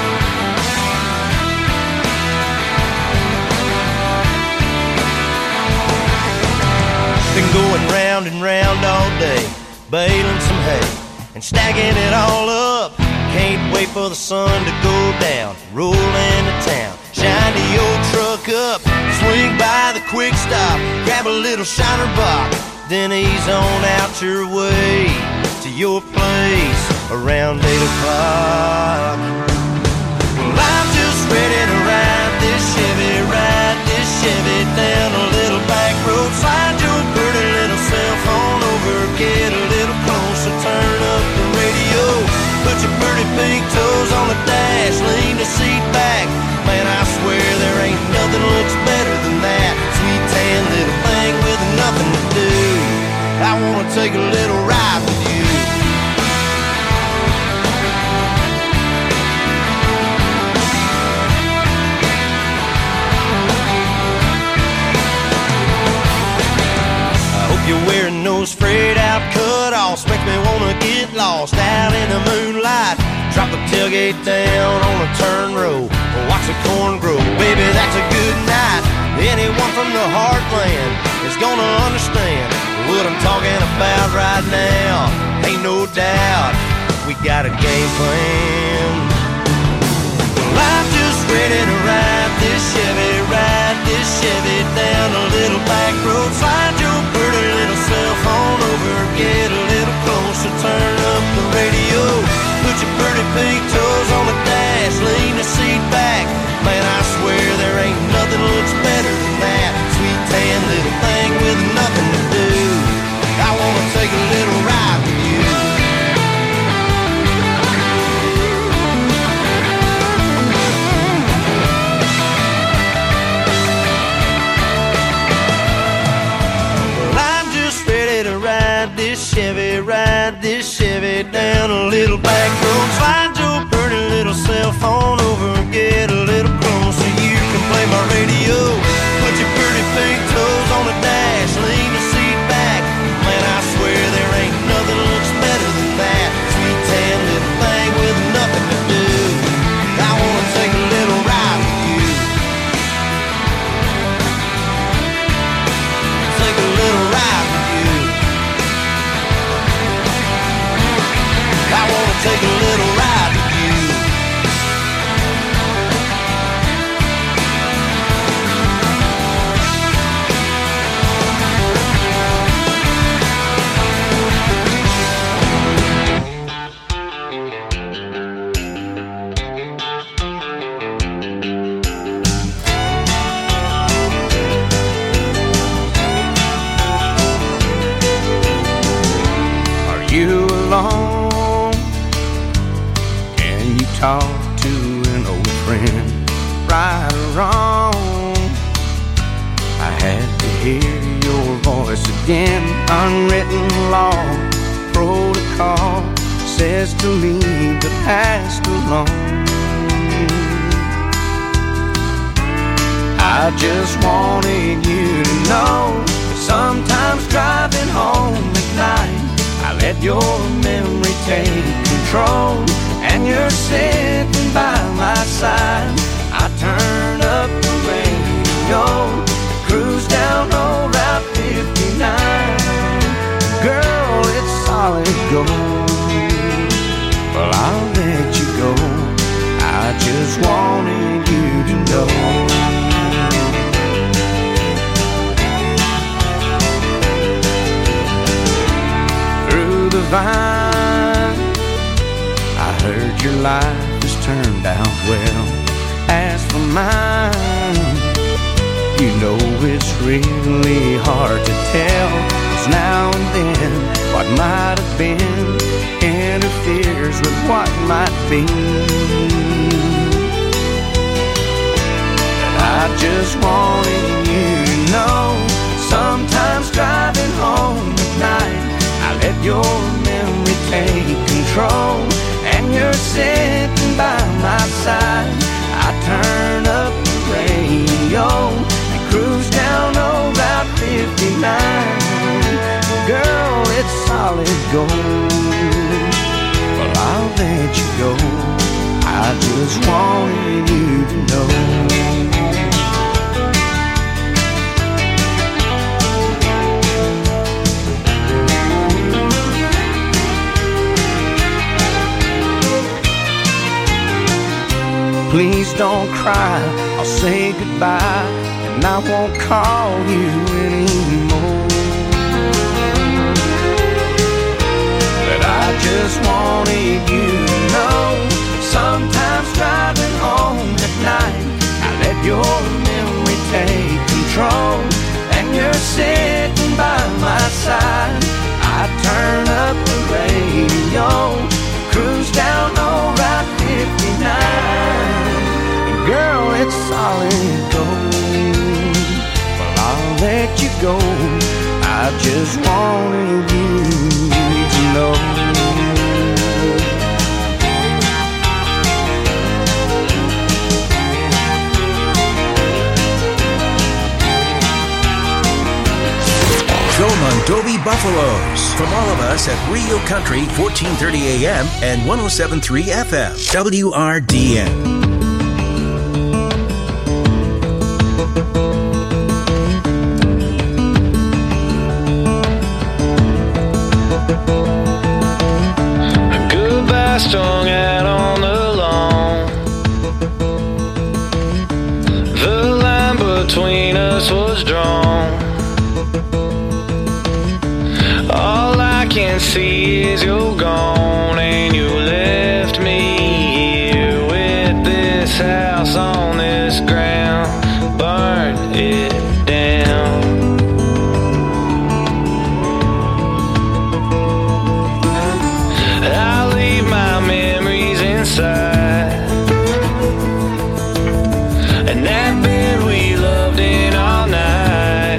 Been going round and round all day, baling some hay and stacking it all up. Can't wait for the sun to go down, roll into town, shine the old truck up, swing by the quick stop, grab a little shiner box, then ease on out your way to your place around eight o'clock. Well, I'm just ready to ride this Chevy, ride this Chevy down a little back road, slide your pretty little cell phone over, get a little closer, turn up the radio, put your pretty pink toes on the dash, lean the seat back. Man, I swear there ain't nothing looks better than that sweet tan little thing with nothing to do. I wanna take a little ride with you. exhaust makes me wanna get lost out in the moonlight. Drop the tailgate down on a turn row, watch the corn grow. Baby, that's a good night. Anyone from the heartland is gonna understand what I'm talking about right now. Ain't no doubt, we got a game plan. Well, I'm just ready to ride this Chevy, ride this Chevy down a little back road. Slide your pretty little cell phone over, get a little closer, turn up the radio. Put your pretty pink toes on the dash, lean the seat back. Man, I swear there ain't nothing looks better than that sweet tan little thing with nothing to do. I wanna take a little ride with you. Well, I'm just ready to ride this Chevy, ride this Chevy down a little back road. Slide your pretty little cell phone over, get a little closer, you can play my radio. Put your pretty pink toes on the dash, lean the seat back. Man, I swear there ain't nothing looks better than that sweet tan little thing with nothing to do. I wanna take a little ride with you. Take a little ride with you. I wanna take a little ride with you. Are you alone? Can you talk to an old friend? Right or wrong, I had to hear your voice again. Unwritten law, protocol says to leave the past alone. I just wanted you to know, sometimes driving home at night, I let your memory take control, and you're sitting by my side. I turn up the radio, cruise down old Route fifty-nine. Girl, it's solid gold. Well, I'll let you go, I just wanted you to know. The vine, I heard your life has turned out well. As for mine, you know it's really hard to tell, 'cause now and then what might have been interferes with what might be. And I just wanted you to know, sometimes driving home at night, I let your memory take control, and you're sitting by my side. I turn up the radio and cruise down old Route fifty-nine. Girl, it's solid gold. Well, I'll let you go, I just wanted you to know. Please don't cry, I'll say goodbye, and I won't call you anymore. But I just wanted you to know, sometimes driving home at night, I let your memory take control, and you're sitting by my side. I turn up the radio, cruise down old Route fifty-nine. Girl, it's solid gold. Well, I'll let you go, I just wanted you to know. Joe Mondovi Buffaloes. From all of us at Rio Country, fourteen thirty A M and one oh seven point three F M. W R D N. Strung out on the lawn. The line between us was drawn. All I can see is you're gone, and you left me here with this house on this ground. Burn it down. And that bed we loved in all night.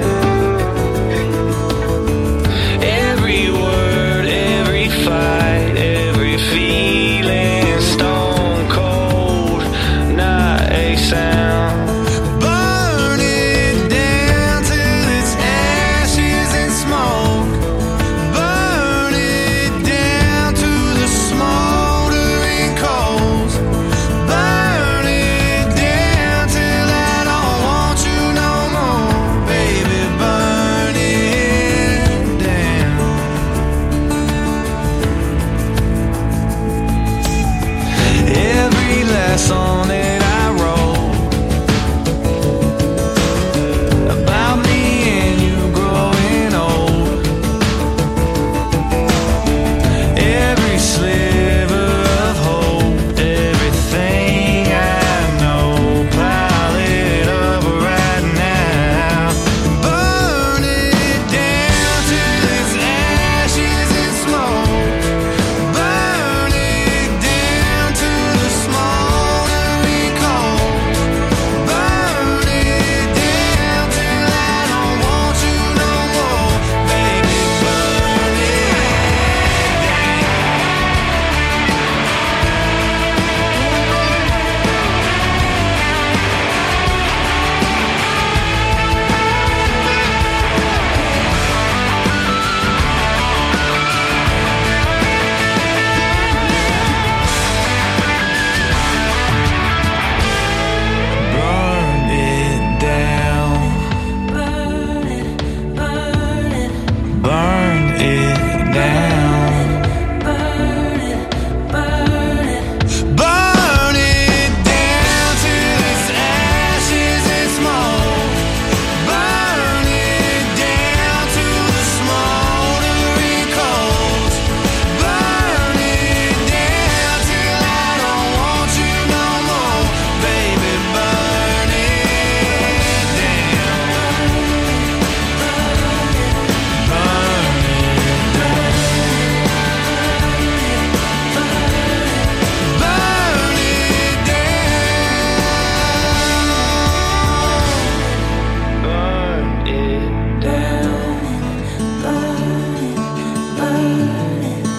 Every word, every fight, every feeling, stone cold, not a sound. Burn it down till it's ashes and smoke. Burn it down to the smoldering coals. Burn it down till I don't want you no more, baby. Burn it down. Every last song that I wrote about me and you growing old. Every sliver of hope, everything I know, pile it up right now. Burn it down till it's ashes and smoke. Burn it down to the smoldering coals. Burn it down till I don't want you no more, baby. Burn it Burn it down. Burn it, burn it. Burn it down. Burn it, burn it. Burn it down till it's ashes and smoke. Burn it down to the smoldering coals. Burn it down till I don't want you no more, baby. Burn it down. Burn it down. Burn it down. Burn it down. Burn it, burn it.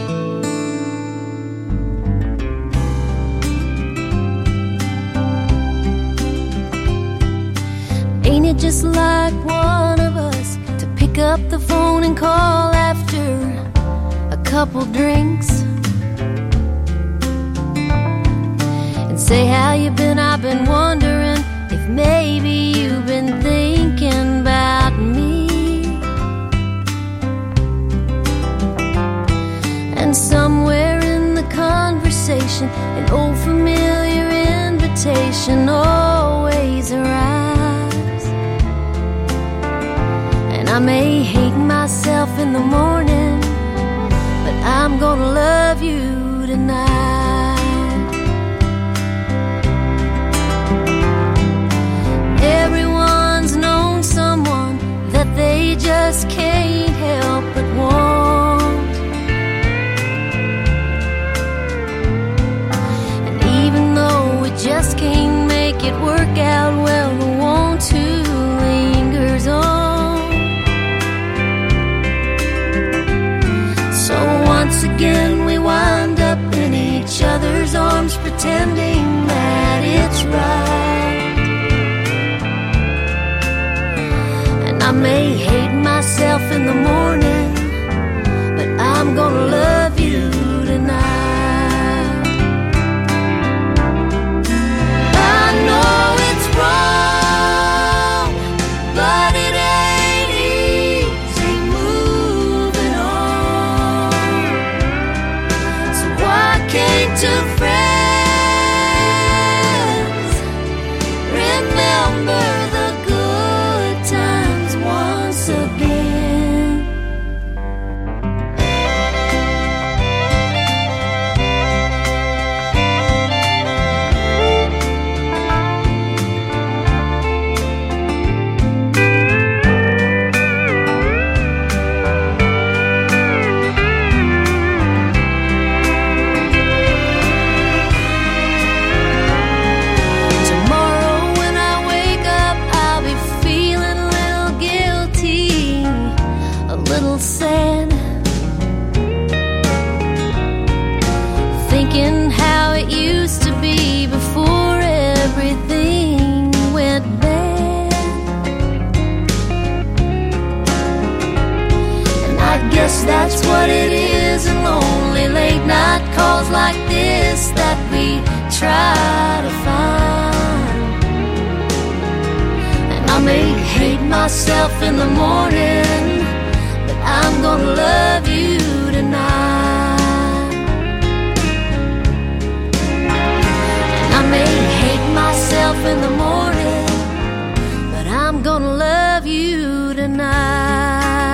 Ain't it just like one of us to pick up the phone and call after a couple drinks and say how you been? I've been wondering if maybe you've been thinking about me. And somewhere in the conversation, an old familiar invitation always arrives. And I may hate myself in the morning, but I'm gonna love you tonight. Everyone's known someone that they just can't help but want. And even though we just can't make it work out, well, the want to lingers on. So once again we wind up in each other's arms, pretending that it's right. And I may hate myself in the morning, smiles like this that we try to find. And I may hate myself in the morning, but I'm gonna love you tonight. And I may hate myself in the morning, but I'm gonna love you tonight.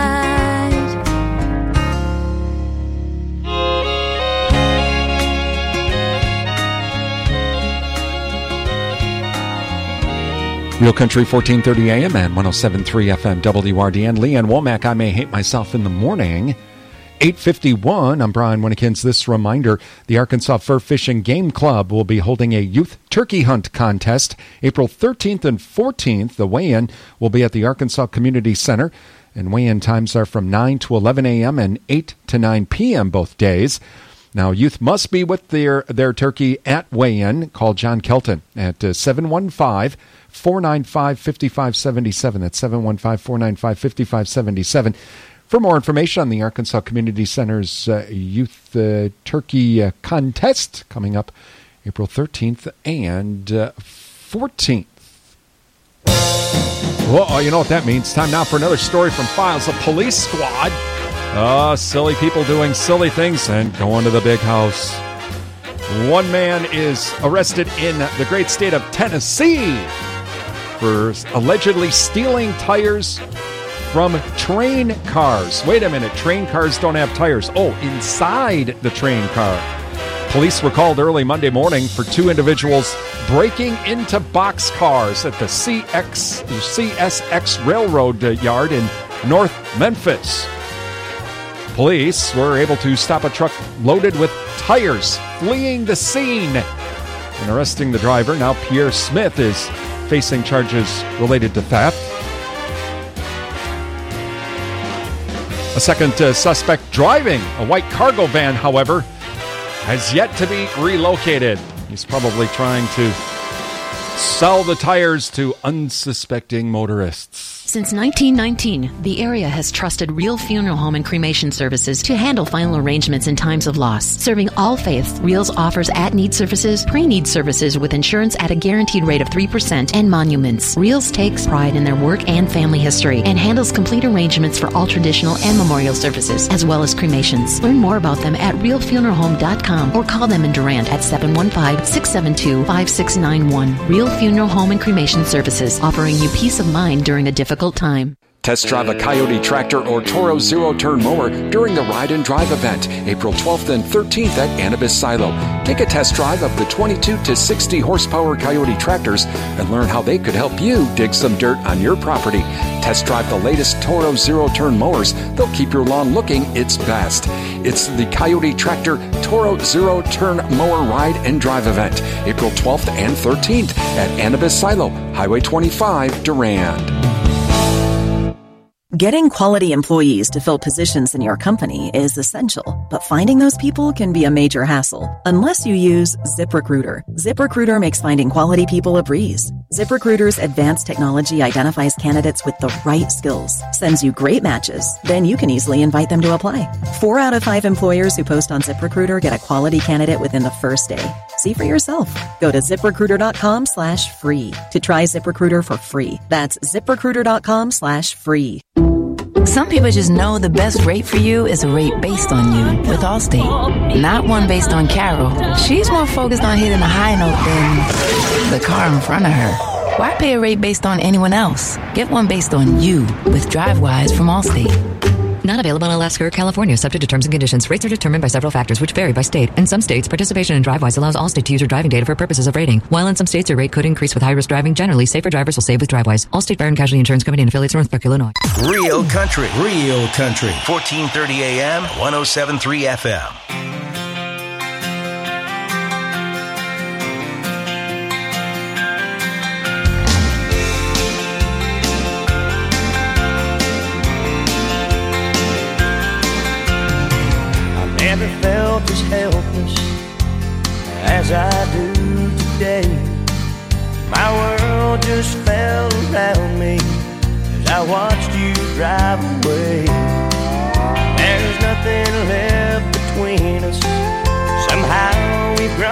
Real Country, fourteen thirty A M and one oh seven point three F M W R D N. Leanne Womack, I may hate myself in the morning. eight fifty-one, I'm Brian Winnekins. This reminder, the Arkansas Fur Fishing Game Club will be holding a youth turkey hunt contest April thirteenth and fourteenth. The weigh-in will be at the Arkansas Community Center, and weigh-in times are from nine to eleven A M and eight to nine P M both days. Now, youth must be with their, their turkey at weigh-in. Call John Kelton at uh, seven one five, four nine five, five five seven seven. That's seven one five, four nine five, five five seven seven. For more information on the Arkansas Community Center's uh, Youth uh, Turkey uh, Contest coming up April thirteenth and uh, fourteenth. Well, you know what that means. Time now for another story from Files, a police squad. Oh, silly people doing silly things and going to the big house. One man is arrested in the great state of Tennessee for allegedly stealing tires from train cars. Wait a minute, train cars don't have tires. Oh, inside the train car. Police were called early Monday morning for two individuals breaking into boxcars at the C X, C S X Railroad Yard in North Memphis. Police were able to stop a truck loaded with tires, fleeing the scene and arresting the driver. Now Pierre Smith is facing charges related to theft. A second uh, suspect driving a white cargo van, however, has yet to be relocated. He's probably trying to sell the tires to unsuspecting motorists. Since nineteen nineteen, the area has trusted Real Funeral Home and Cremation Services to handle final arrangements in times of loss. Serving all faiths, Reals offers at-need services, pre-need services with insurance at a guaranteed rate of three percent, and monuments. Reals takes pride in their work and family history and handles complete arrangements for all traditional and memorial services, as well as cremations. Learn more about them at real funeral home dot com or call them in Durant at seven one five, six seven two, five six nine one. Real Funeral Home and Cremation Services, offering you peace of mind during a difficult time. Test drive a Coyote tractor or Toro zero-turn mower during the Ride and Drive event, April twelfth and thirteenth at Anubis Silo. Take a test drive of the twenty-two to sixty horsepower Coyote tractors and learn how they could help you dig some dirt on your property. Test drive the latest Toro zero-turn mowers. They'll keep your lawn looking its best. It's the Coyote Tractor Toro zero-turn mower Ride and Drive event, April twelfth and thirteenth at Anubis Silo, Highway twenty-five, Durand. Getting quality employees to fill positions in your company is essential, but finding those people can be a major hassle unless you use ZipRecruiter. ZipRecruiter makes finding quality people a breeze. ZipRecruiter's advanced technology identifies candidates with the right skills, sends you great matches, then you can easily invite them to apply. Four out of five employers who post on ZipRecruiter get a quality candidate within the first day. See for yourself. Go to ZipRecruiter.com slash free to try ZipRecruiter for free. That's ZipRecruiter.com slash free. Some people just know the best rate for you is a rate based on you with Allstate, not one based on Carol. She's more focused on hitting a high note than the car in front of her. Why pay a rate based on anyone else? Get one based on you with DriveWise from Allstate. Not available in Alaska or California, subject to terms and conditions. Rates are determined by several factors, which vary by state. In some states, participation in DriveWise allows Allstate to use your driving data for purposes of rating. While in some states, your rate could increase with high-risk driving. Generally, safer drivers will save with DriveWise. Allstate Fire and Casualty Insurance Company and affiliates, Northbrook, Illinois. Real Country. Real Country. fourteen thirty A M, one oh seven point three F M. Never felt as helpless as I do today. My world just fell around me as I watched you drive away. There's nothing left between us. Somehow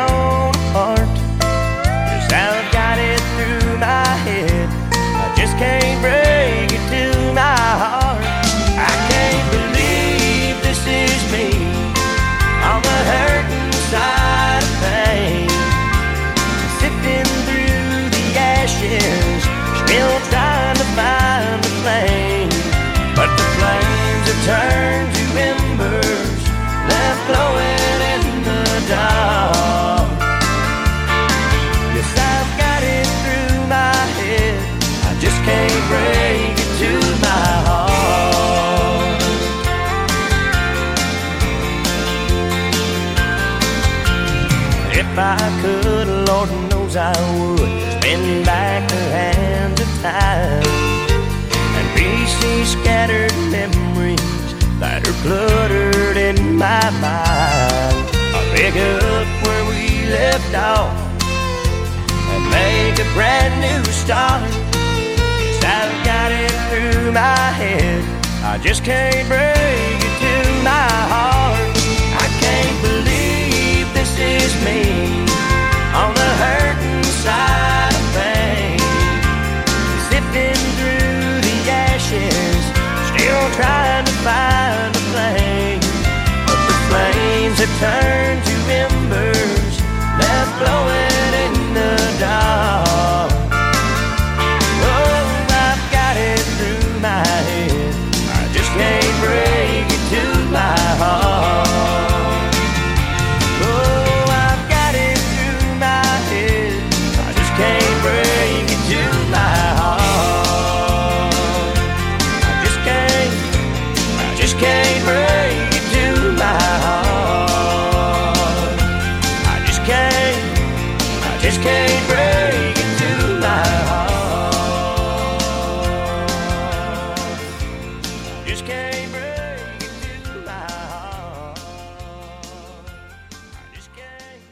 grown apart. 'Cause I've got it through my head, I just can't break it to my heart. I can't believe this is me on the hurting side of pain, sifting through the ashes, still trying to find a flame. But the flames have turned to embers, left glowing in the dark. Yes, I've got it through my head, I just can't break it to my heart. If I could, Lord knows I would, spin back the hands of time and piece these scattered memories that are cluttered in my mind. I'll pick up where we left off and make a brand new start. 'Cause I've got it through my head, I just can't break it to my heart. I can't believe this is me on the hurting side of pain, sifting through the ashes, still trying to find a flame. But the flames have turned to embers, left glowing in the dark. Oh, I've got it through my head, I just can't break it to my heart. Oh, I've got it through my head, I just can't break it to my heart. I just can't, I just can't break it to my heart. I just can't, I just can't break it to my heart. I just can't break it to my heart. I just can't.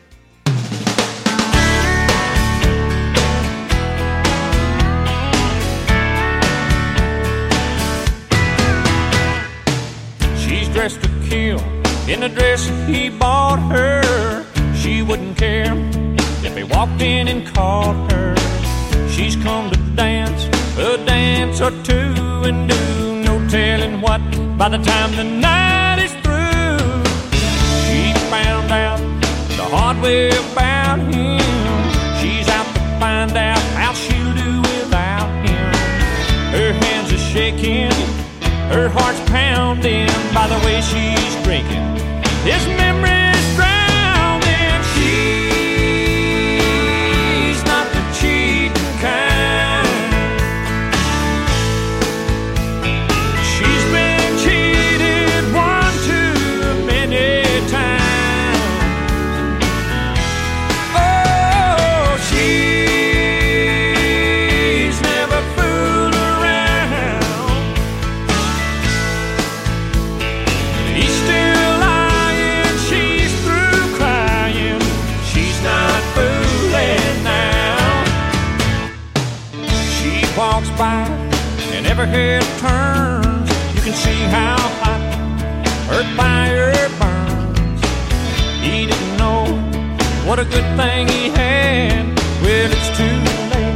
She's dressed to kill in the dress he bought her. She wouldn't care if he walked in and called her. She's come to dance a dance or two and do no telling what by the time the night is through. She found out the hard way about him. She's out to find out how she'll do without him. Her hands are shaking, her heart's pounding by the way she's drinking. His memory's drowning. She's not the cheating kind. She's been cheated one too many times. Oh, she's never fooled around. He's still lying, she's through crying. She's not fooling now. She walks by and every head turns. You can see how hot her fire burns. He didn't know what a good thing he had